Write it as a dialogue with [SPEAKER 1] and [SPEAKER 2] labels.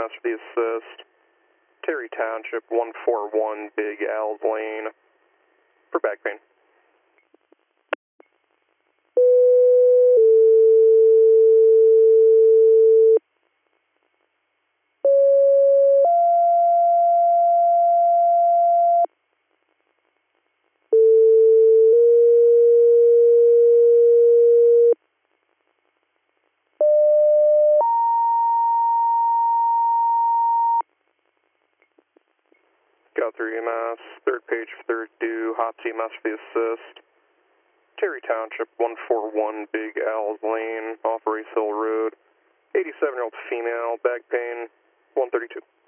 [SPEAKER 1] EMS for the assist. Terry Township, 141 Big Al's Lane for back pain. Got through EMS, third page, third due, hot EMS for the assist. Terry Township, 141 Big Al's Lane, off Race Hill Road. 87-year-old female, back pain, 132.